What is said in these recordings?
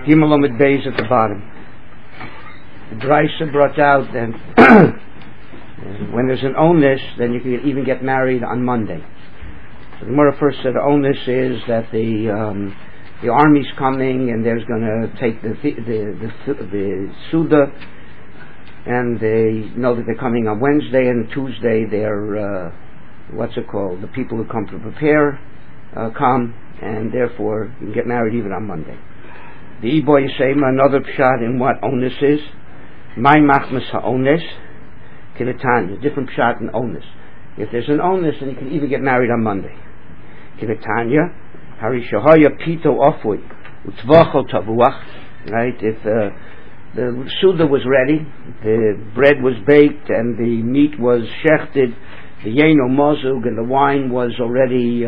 Gimel Beis at the bottom. The Brisa brought out that when there's an onus, then you can even get married on Monday. So the Gemara first said the onus is that the army's coming and there's going to take the Suda, and they know that they're coming on Wednesday, and Tuesday they're the people who come to prepare come, and therefore you can get married even on Monday. The Iboy Yisema, another pshat in what onus is. My machmas ha'onus, kiletanya, different pshat in onus. If there's an onus, then you can even get married on Monday. Kiletanya, harishahaya pito ofui, utvachol tavuach, right? If the suda was ready, the bread was baked, and the meat was shechted, the yeno mozug, and the wine was already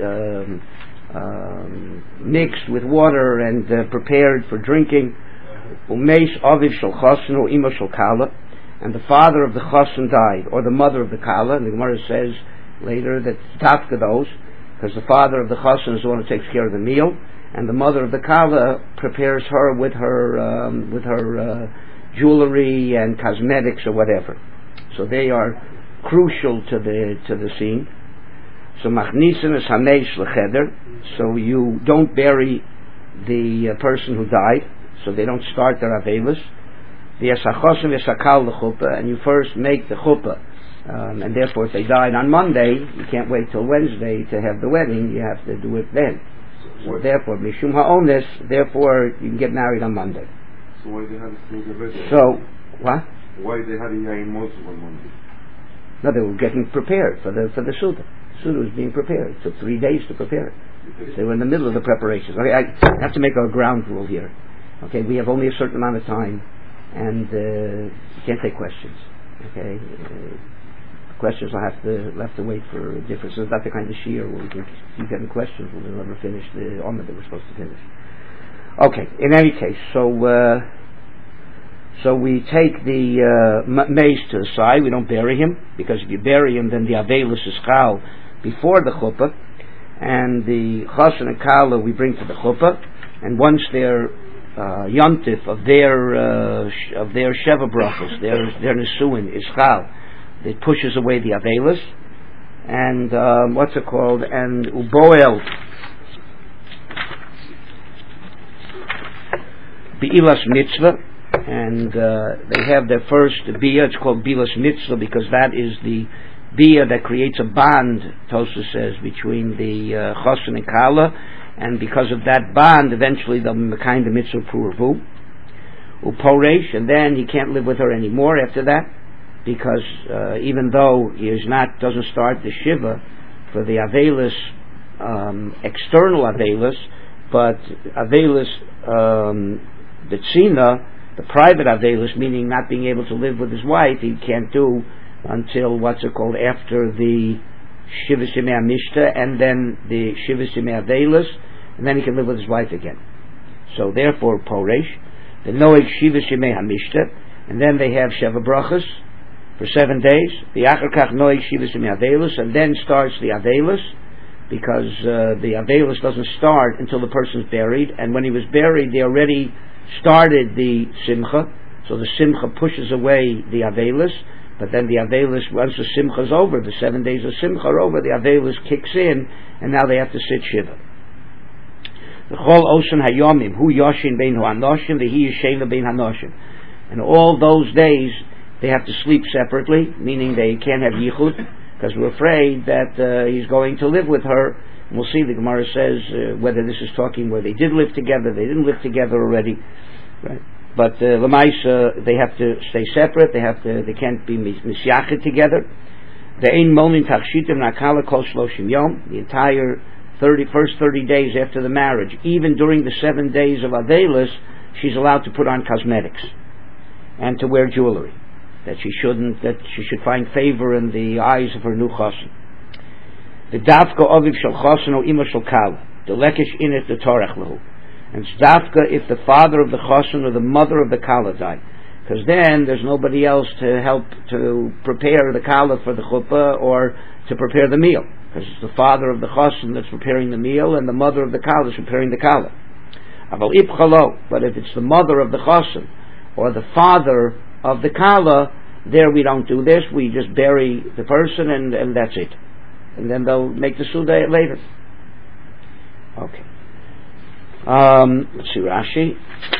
mixed with water and prepared for drinking. Umeis aviv shel chassan or ima shel kala, and the father of the chassan died, or the mother of the kala. And the Gemara says later that tafka those, because the father of the chassan is the one who takes care of the meal, and the mother of the kala prepares her with her jewelry and cosmetics or whatever. So they are crucial to the scene. So machnisin is hamesh lecheder. So you don't bury the person who died. So they don't start their avelis. The esachosim esakal lechuppah, and you first make the chuppah. And therefore, if they died on Monday, you can't wait till Wednesday to have the wedding. You have to do it then. So therefore, mishum ha'ones. Therefore, you can get married on Monday. So why they had a So what? Why they had a yain mozul on Monday? No, they were getting prepared for the Suda. Suda was being prepared. It took 3 days to prepare it. They were in the middle of the preparations. Okay, I have to make a ground rule here. Okay, we have only a certain amount of time, and you can't take questions. Okay, questions will have to wait for a difference. It's not the kind of shiur where we can keep getting questions. We'll never finish the Omer that we're supposed to finish. Okay, in any case, so we take the mace to the side. We don't bury him, because if you bury him, then the avelis is chal before the chuppah, and the chassan and kala we bring to the chuppah, and once they're yontif of their sheva brachos, their nesuin is chal, it pushes away the avelis, and and uboel bi'ilas mitzvah, and they have their first bia. It's called bilas mitzvah because that is the bia that creates a bond, Tosha says, between the chassan and kala, and because of that bond, eventually they'll be kind of mitzvah puravu uporesh, and then he can't live with her anymore after that, because even though he doesn't start the shiva for the avelis, external avelis, but avelis the tzina, the private avelis, meaning not being able to live with his wife, he can't do until after the Shivas Yemei HaMishta, and then the Shivas Yemei Avelis, and then he can live with his wife again. So therefore, Poresh, the Noeg Shivas Yemei HaMishta, and then they have Sheva Brachas for 7 days. The Achar Kach Noeg Shivas Yemei Avelis, and then starts the Avelis, because the Avelis doesn't start until the person's buried, and when he was buried, they already started the Simcha, so the Simcha pushes away the Avelis. But then the Avelis, once the Simcha is over, the 7 days of Simcha are over, the Avelis kicks in, and now they have to sit Shiva. The Chol Osan Hayomim, Hu Yoshin Bein Hu Anoshim, the Hi Yishena Bein Hanoshim. And all those days, they have to sleep separately, meaning they can't have Yichud, because we're afraid that he's going to live with her. And we'll see, the Gemara says, whether this is talking where they did live together, they didn't live together already, right? But Lamaisa, they have to stay separate. They can't be misyachet together. The ein momin tachshitim nakala kol shloshim yom. The entire first 30 days after the marriage, even during the 7 days of Avelis, she's allowed to put on cosmetics and to wear jewelry. That she should find favor in the eyes of her new chassan. The dafka aviv shel chassan o ima shel kala. The lekesh inet the torach lehu. And it's dafka if the father of the chassan or the mother of the kala died, because then there's nobody else to help to prepare the kala for the chuppah or to prepare the meal, because it's the father of the chassan that's preparing the meal, and the mother of the kala is preparing the kala. Aval ipchalo, but if it's the mother of the chosin or the father of the kala, there we don't do this. We just bury the person and that's it. And then they'll make the suda later. Okay. Let's see Rashi.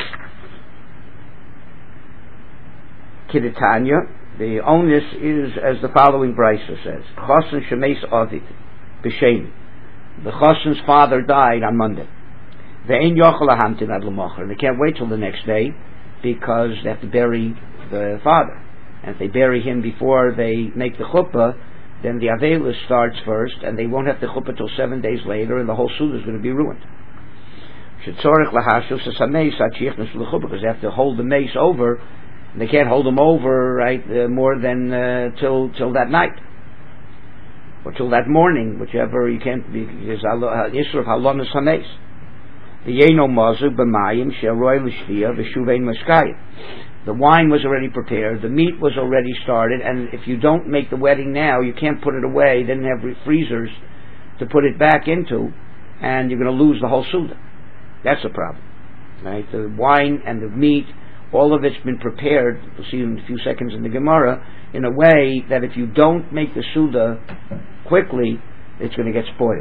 Kidditanya. The onus is as the following brisa says: Chosin shemeis avid b'sheni. The chosin's father died on Monday. Ve'ein yochel lahamtin ad l'mocher, and they can't wait till the next day because they have to bury the father. And if they bury him before they make the chuppah, then the Avelis starts first, and they won't have the chuppah till 7 days later, and the whole suda is going to be ruined. Because they have to hold the mace over, and they can't hold them over more than till that night or till that morning, whichever. You can't be Yisra of halonas hameis. The yeno mazu b'mayim she'aroi l'shvia v'shuvein maskayim. The wine was already prepared, the meat was already started, and if you don't make the wedding now, you can't put it away. They didn't have freezers to put it back into, and you're going to lose the whole suda. That's the problem, right? The wine and the meat, all of it's been prepared. We'll see in a few seconds in the Gemara, in a way that if you don't make the suda quickly, it's going to get spoiled.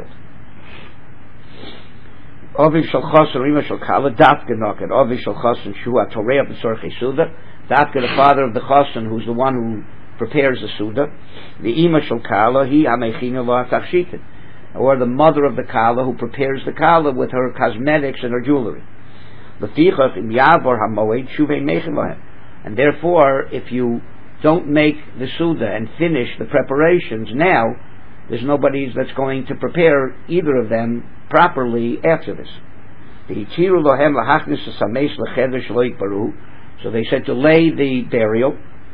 Oviv shel chosin rima shel kala dafka noken. Oviv shel chosin shua torei b'sorchei suda. Dafka, the father of the chosin, who's the one who prepares the suda. The ima shel kala hi hamechina lo tachshitin, or the mother of the kala who prepares the kala with her cosmetics and her jewelry. Lefichach im yavor hamoed shuvei mechin lohem. And therefore, if you don't make the suda and finish the preparations now, there's nobody that's going to prepare either of them properly after this. So they said delay the burial.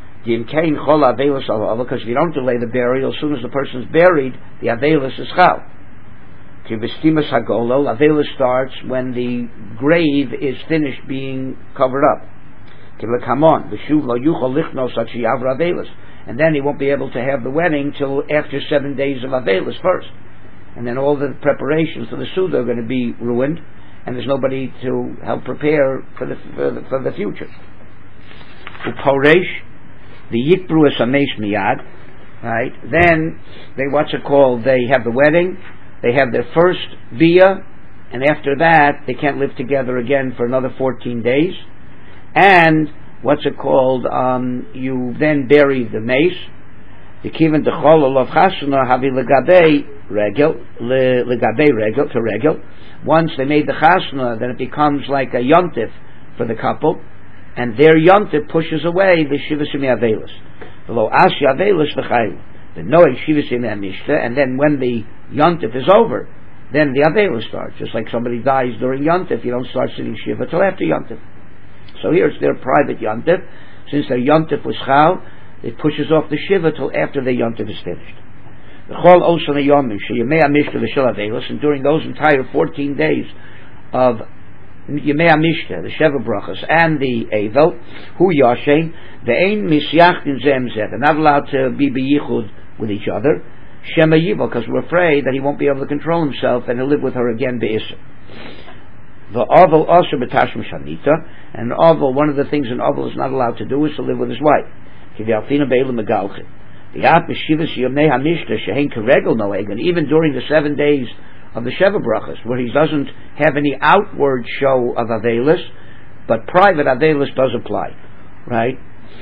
Because if you don't delay the burial, as soon as the person's buried, the Avelis is chal. Avelis starts when the grave is finished being covered up. And then he won't be able to have the wedding till after 7 days of Avelis first. And then all the preparations for the Suda are going to be ruined, and there's nobody to help prepare for the future. Uporesh, the Yikbru Esamesh Miyad, right? Then they they have the wedding, they have their first bia, and after that they can't live together again for another 14 days. And you then bury the mace. The kivan dechol of chasna havi legabei regel to regel. Once they made the chasna, then it becomes like a yontif for the couple, and their yontif pushes away the shivasimi avelis. Below asya avelis v'chayil. The noeg shivasimi amishta, and then when the yontif is over, then the avelis starts. Just like somebody dies during yontif, you don't start sitting shiva till after yontif. So here it's their private yontif. Since their yontif was chal, it pushes off the shiva till after the yontif is finished. And during those entire 14 days of Yemei HaMishta, the Sheva Brachas, and the Eivel, Hu Yashem, the Ein Misyachtin Zem Zeh, they're not allowed to be beyichud with each other, Shema Yivel, because we're afraid that he won't be able to control himself and he'll live with her again be'isr. The Ovel also B'tashim Shanita, and Ovel, one of the things an Ovel is not allowed to do is to live with his wife. And even during the 7 days of the Sheva Brachas, where he doesn't have any outward show of Avelis, but private Avelis does apply, right?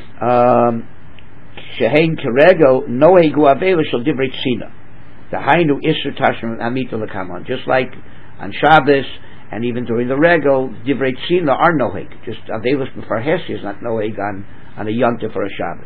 Shehein Keregel Noegu Avelis shall divrei tzina. The Hainu Isser Tashim Amita Lekaman. Just like on Shabbos and even during the Regel, divrei tzina are noheg. Just Avelis b'far Hesi is not noheg on a yontif or a Shabbos.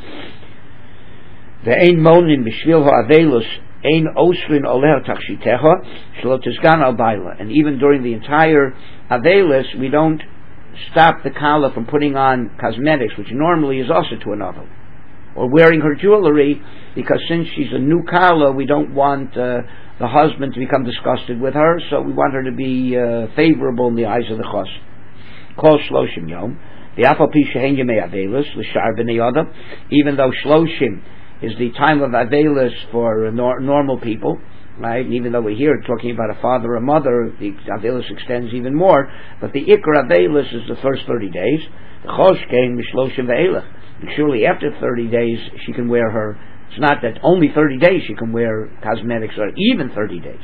The ein monin b'shvil ha'avelus ein osrin oleh tachshitecha shelo tizgan al baila. And even during the entire Avelis, we don't stop the kala from putting on cosmetics, which normally is also to another, or wearing her jewelry, because since she's a new kala, we don't want the husband to become disgusted with her, so we want her to be favorable in the eyes of the chos. Kol shloshim yom. The Afal Pi Shehen Yemei Avelis l'shar b'nei Adam, even though Shloshim is the time of Avelis for normal people, right? And even though we're here talking about a father or mother, the Avelis extends even more, but the Ikar Avelis is the first 30 days. The Choshkein Mishloshim Ve'elach. And surely after 30 days she can wear her, it's not that only 30 days she can wear cosmetics, or even 30 days.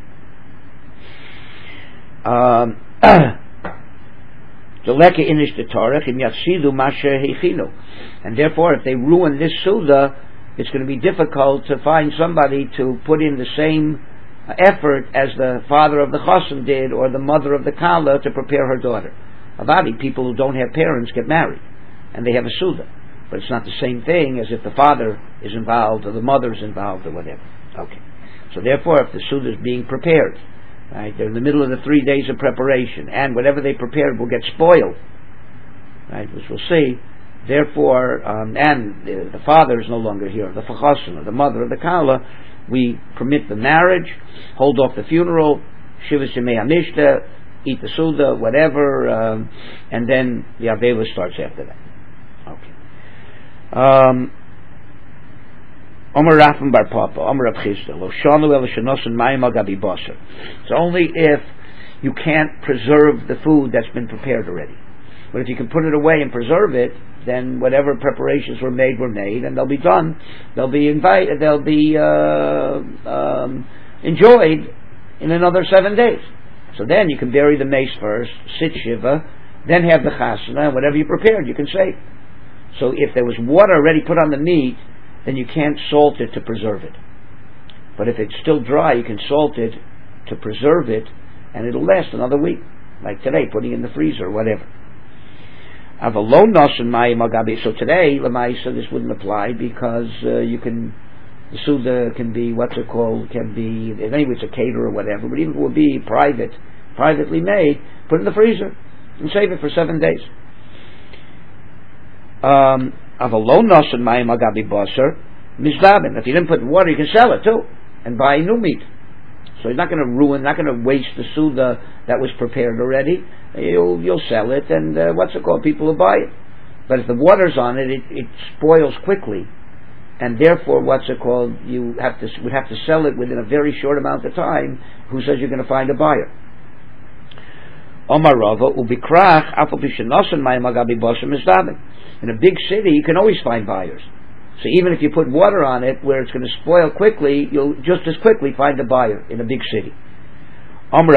And therefore, if they ruin this Suda, it's going to be difficult to find somebody to put in the same effort as the father of the Chosim did, or the mother of the Kala, to prepare her daughter. Avadi, people who don't have parents get married, and they have a Suda. But it's not the same thing as if the father is involved, or the mother is involved, or whatever. Okay. So therefore, if the Suda is being prepared, right, they're in the middle of the 3 days of preparation, and whatever they prepared will get spoiled, right, which we'll see. Therefore, and the father is no longer here, the Fachosin, or the mother of the Kala, we permit the marriage, hold off the funeral, Shivas Yemei HaMishta, eat the Suda, whatever, and then the Avela starts after that. Okay. Omer Rafam Bar Papa, Omer Rav Chisda, Lo Shanu El Shenosin Mayim Al Gabi Basar. It's only if you can't preserve the food that's been prepared already. But if you can put it away and preserve it, then whatever preparations were made, and they'll be done. They'll be enjoyed in another 7 days. So then you can bury the mace first, sit Shiva, then have the chasana, and whatever you prepared, you can save. So if there was water already put on the meat, then you can't salt it to preserve it. But if it's still dry, you can salt it to preserve it, and it'll last another week. Like today, putting it in the freezer or whatever. So today, Lamaisa, this wouldn't apply, because the Suda can be, can be, anyway, it's a caterer or whatever, but even if it would be privately made, put it in the freezer and save it for 7 days. If you didn't put water, you can sell it too and buy new meat. So you're not going to waste the Suda that was prepared already. You'll sell it, and people will buy it. But if the water's on it, it spoils quickly, and therefore you would have to sell it within a very short amount of time. Who says you're going to find a buyer? In a big city, you can always find buyers. So even if you put water on it where it's going to spoil quickly, you'll just as quickly find a buyer in a big city. In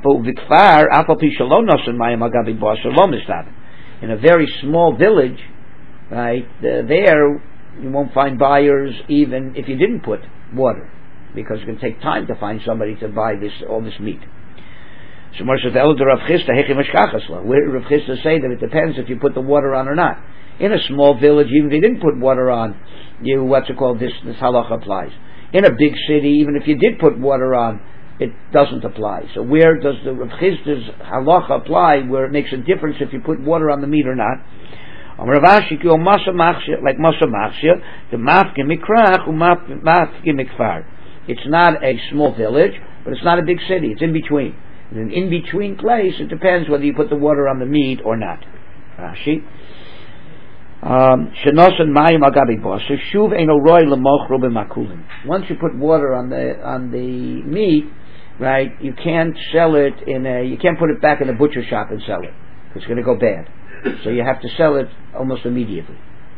a very small village, right, there you won't find buyers even if you didn't put water, because it's going to take time to find somebody to buy all this meat. So where Rav Chisda say that it depends if you put the water on or not. In a small village, even if you didn't put water on, this halacha applies. In a big city, even if you did put water on, it doesn't apply. So where does the Rav Chisda's halacha apply, where it makes a difference if you put water on the meat or not? Like Masa Machshia, the Mafkim Mikrach, Mafkim Mikfar. It's not a small village, but it's not a big city. It's in between. In an in-between place, it depends whether you put the water on the meat or not. Rashi. Once you put water on the meat, right, you can't sell it you can't put it back in the butcher shop and sell it. It's going to go bad. So you have to sell it almost immediately.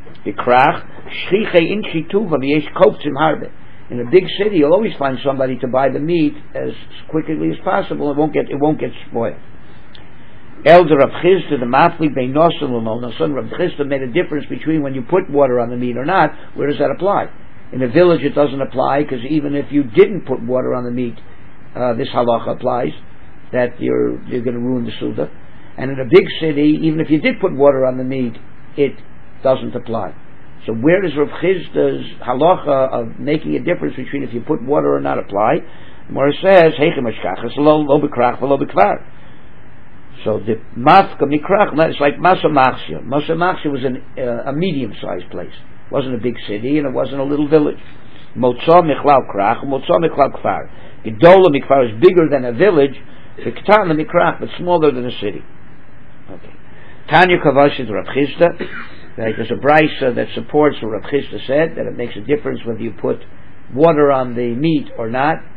In a big city, you'll always find somebody to buy the meat as quickly as possible. It won't get spoiled. Elder Rav Chisda, the Mafli Bein Nosan L'Nosan, Rav Chisda made a difference between when you put water on the meat or not. Where does that apply? In a village, it doesn't apply, because even if you didn't put water on the meat, this halacha applies, that you're going to ruin the Suda. And in a big city, even if you did put water on the meat, it doesn't apply. So where does Rav Chisda's halacha of making a difference between if you put water or not apply? Where it says, lo b'krach v'lo b'kvar. So the Mafka Mikrach, it's like Masa Machshia. Masa Machshia was a medium-sized place. It wasn't a big city, and it wasn't a little village. Motzah Michlal Krach, Motzah Michlal Kfar. Gedola Mikfar is bigger than a village, V'Ktan Mikrach, but smaller than a city. Okay. Tanya Kavash is Rav Chisda. There's a brisa that supports what Rav Chisda said, that it makes a difference whether you put water on the meat or not.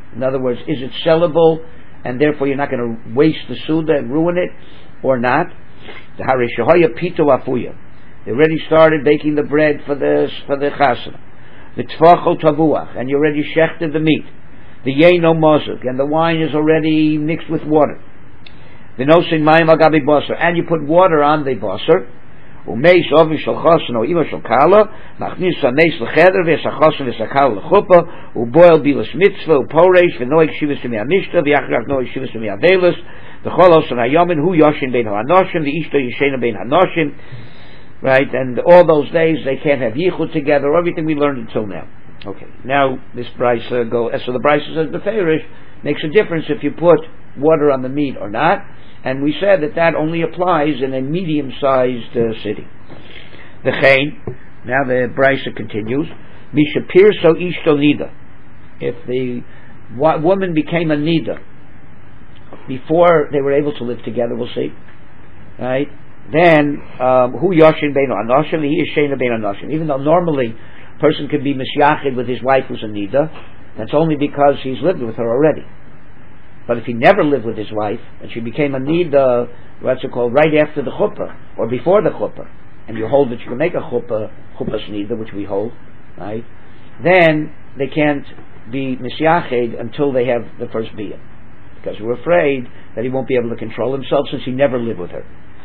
In other words, is it sellable, and therefore you're not going to waste the suda and ruin it, or not? The harishahaya pito afuya. They already started baking the bread for the chasana. The tfacho tavuach, and you already shechted the meat. The yeno mozuk, and the wine is already mixed with water. The nosin mayim agabi basar, and you put water on the basar. Umeis oven shel chasen o ima shel kala, machnis hameis lecheder v'esachasen v'esakal lechupa, uboil bilas mitzvah uporeish v'noik shivas v'mi'amishta v'yachrak noik shivas v'mi'avelis v'cholos ha'yamin hu yoshin bein ha'anoshim v'ishto yishena bein ha'anoshim. Right, and all those days they can't have yichud together. Everything we learned until now. Okay, now this brisa so the brisa says the ferish makes a difference if you put water on the meat or not. And we said that only applies in a medium-sized city. The chain, now the brisa continues, Misha pirso ishto nida. If the woman became a nida before they were able to live together, we'll see, right? Then hu yoshin bein anoshim, he is sheina bein anoshim. Even though normally a person could be misyachid with his wife who's a nida, that's only because he's lived with her already. But if he never lived with his wife, and she became a nida, what's it called, right after the chuppah, or before the chuppah, and you hold that you can make a chuppah's nida, which we hold, right, then they can't be misyached until they have the first biyah. Because we're afraid that he won't be able to control himself since he never lived with her.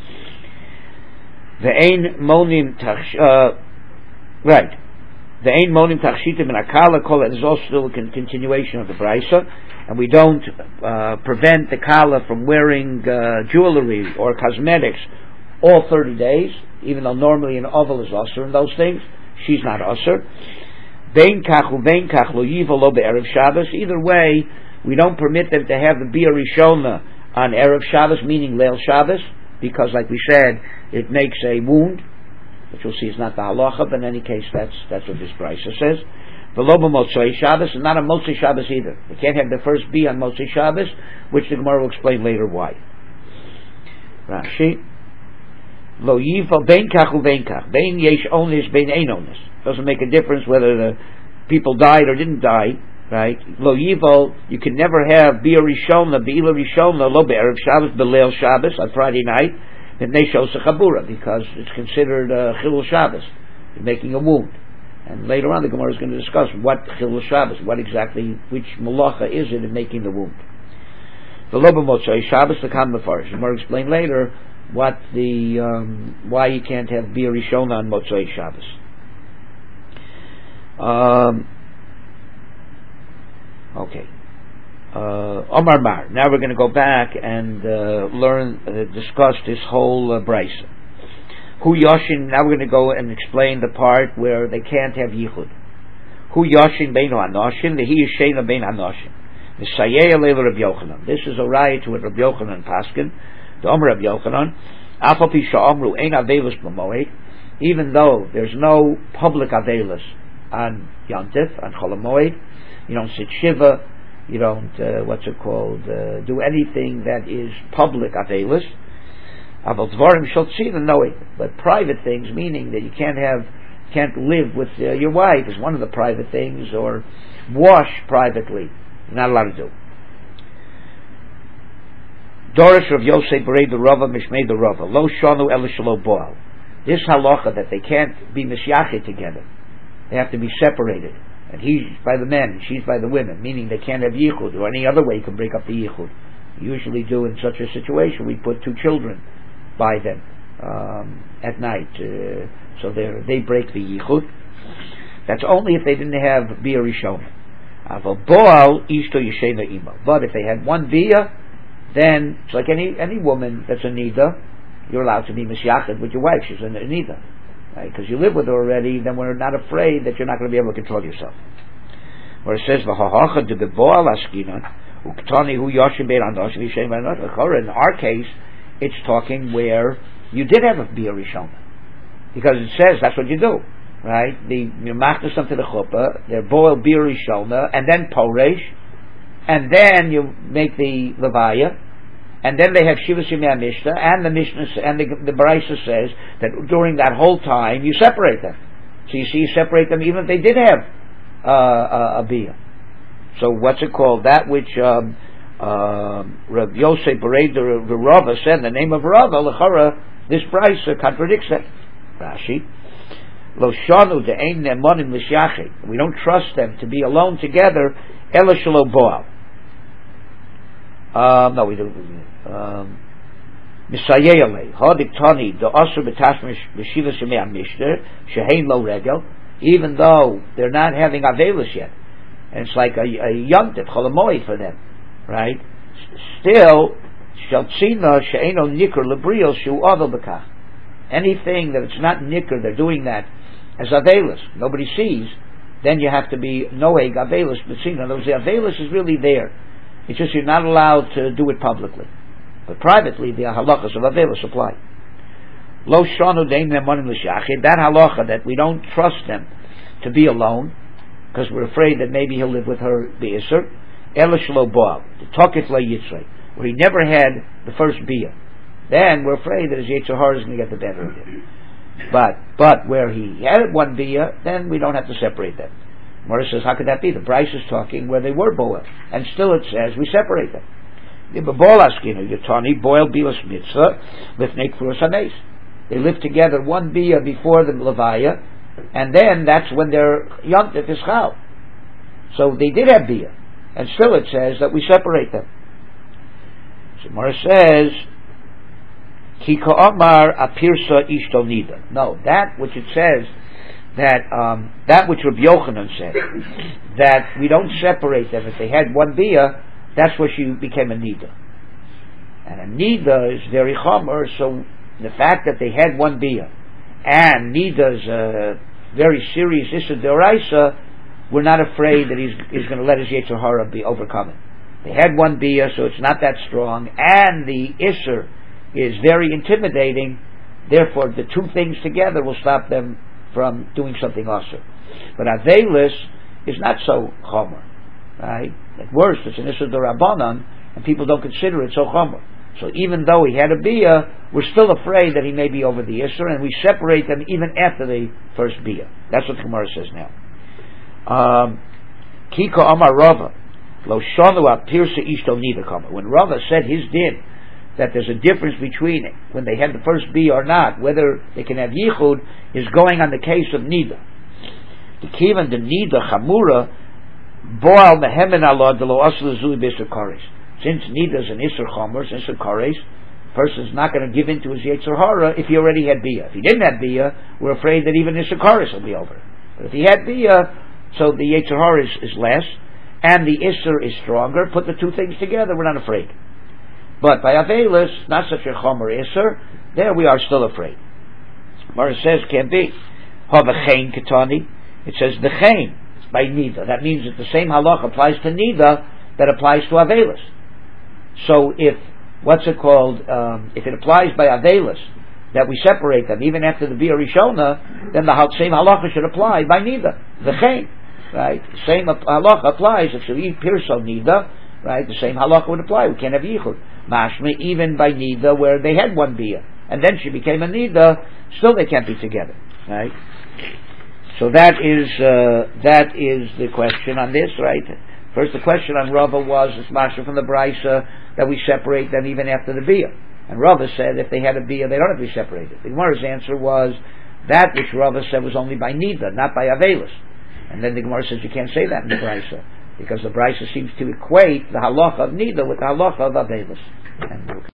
The ein monim right. The ein monim tachshitim and akala kol, is also still a continuation of the brisa. And we don't prevent the kala from wearing jewelry or cosmetics all 30 days, even though normally an oval is usher in those things. She's not usher. Bein kach ubein kach lo yiva lo be'erev Shabbos. Either way, we don't permit them to have the bia rishona on erev Shabbos, meaning leil Shabbos, because, like we said, it makes a wound, which we'll see is not the halacha, but in any case, that's what this brisa says. The loba Motzei Shabbos, and not on Motzei Shabbos either. They can't have the first bee on Motzei Shabbos, which the Gemara will explain later why. Rashi, lo yival bein kach ubein kach, bein yesh onis, bein ein onis. Doesn't make a difference whether the people died or didn't die, right? Lo yival, you can never have bia rishona, beila rishona, lo be'erev Shabbos, beleil Shabbos on Friday night, and they show sechabura, because it's considered chilul Shabbos, making a wound. And later on, the Gemara is going to discuss what chilul Shabbos, what exactly, which malacha is it in making the wound. The loba motzei Shabbos, the kam mefarish. The Gemara explain later what the why you can't have bia rishona on motzei Shabbos. Okay. Omar Mar. Now we're going to go back and discuss this whole brisa. Hu yoshin. Now we're going to go and explain the part where they can't have yichud. Hu yoshin beinu anoshin. The he yishena bein anoshin. The sayei alei Rabbi Yochanan. This is a riot to what Rabbi Yochanan paskin. The Omer Rabbi Yochanan. Afal pi sha'omru ein avelus b'moed. Even though there's no public avelus on Yontif, on Chol HaMoed, you don't sit shiva. You don't, do anything that is public avelus. Aval dvarim shel tzila, no, but private things, meaning that you can't live with your wife, is one of the private things, or wash privately. You're not allowed to do. Dorish Rav Yosef Berei the Rava Mishmei the Rava Lo Shanu Ela Shelo Boal. This halacha that they can't be misyachet together, they have to be separated. And he's by the men, and she's by the women, meaning they can't have yichud, or any other way you can break up the yichud. We usually do in such a situation, we put two children by them at night, so they break the yichud. That's only if they didn't have bia rishona. Aval boal ishto yeshena ima. But if they had one bia, then it's like any woman that's a nida, you're allowed to be misyached with your wife. She's a nida. Right? Because you live with her already, then we're not afraid that you're not going to be able to control yourself. Where it says, "V'hahacha de beboal askinan uktani hu yoshin bein anoshim yishem bein anoshim." In our case, it's talking where you did have a bia rishona, because it says that's what you do, right? You machnas them to the chuppah, they're boiled bia rishona, and then poresh, and then you make the levaya. And then they have Shivas Yimei Mishnah, and the Mishnah and the Brisa says that during that whole time you separate them. So you see, you separate them even if they did have a bia. So what's it called? That which Rav Yosef Bereder Rava said in the name of Rava, l'chara, this price contradicts that. Rashi, Lo shanu de'ein ne'monim l'shachid. We don't trust them to be alone together. Ela shelo boal. No, we don't. Misayele hadik tani the asur betashmish b'shiva shemei mishter shehein lo regel. Even though they're not having avelus yet, and it's like a yontif cholamoy for them, right? Still, shaltzina she'eno nikr lebriel shu adol bekach. Anything that it's not nikr, they're doing that as avelus. Nobody sees. Then you have to be noeg avelus b'tzina. The avelus is really there. It's just you're not allowed to do it publicly, but privately the halachas of avelus apply. Lo shanu deim ne'monim l'shachid. That halacha that we don't trust them to be alone because we're afraid that maybe he'll live with her be'isr. Ela shelo boal the tokit la yitzrei, where he never had the first bia. Then we're afraid that his yetzer hara is going to get the better of him. But where he had one bia, then we don't have to separate them. Mora says, how could that be? The Bryce is talking where they were boel, and still it says we separate them. Boil bilas mitzvah with nekfurus hanes. They live together one bia before the levaya, and then that's when they're yontif is chal. So they did have bia, and still it says that we separate them. So Mora says, Ki ka'amar apirsa ishto nida. No, that which it says that which Rabbi Yochanan said, that we don't separate them. If they had one bia, that's where she became a nida. And a nida is very chomer, so the fact that they had one bia, and nida is a very serious issue d'oraisa, we're not afraid that he's going to let his yetzer hara be overcome. They had one bia, so it's not that strong, and the isser is very intimidating. Therefore, the two things together will stop them from doing something also. But avelus is not so chomer, right? At worst, it's an issur d'Rabbanan, and people don't consider it so chomer. So even though he had a bia, we're still afraid that he may be over the issur, and we separate them even after the first bia. That's what the Gemara says now. Kiko Amar Rava, lo shanu apirsa ishto nida kama. When Rava said his din, that there's a difference between it when they had the first bia or not, whether they can have yichud, is going on the case of nida. The kivan the nida chamura boal mehemen alad lo aslu zuli b'isur kares. Since nida is an isur chomer, isur kares, person's not going to give in to his yetzer hara if he already had bia. If he didn't have bia, we're afraid that even isur kares will be over. But if he had bia, so the yetzer hara is less, and the isur is stronger. Put the two things together, we're not afraid. But by avelus, not such a chomer isur, there we are still afraid. Mara says, can't be. Havachein ketani. It says the chein by nida. That means that the same halach applies to nida that applies to avelus. So if if it applies by avelus that we separate them even after the bia rishona, then the same halacha should apply by nida. The chein, right? The same halacha applies if you eat pirso nida, right? The same halacha would apply. We can't have yichud. Mashma, even by nida where they had one bia and then she became a nida, still they can't be together, right? So that is the question on this, right? First, the question on Rava was this mashma from the Brisa that we separate them even after the bia, and Rava said if they had a bia they don't have to be separated. The Gemara's answer was that which Rava said was only by nida, not by avelus, and then the Gemara says you can't say that in the Brisa, because the Brisa seems to equate the halacha of nida with the halacha of avelus.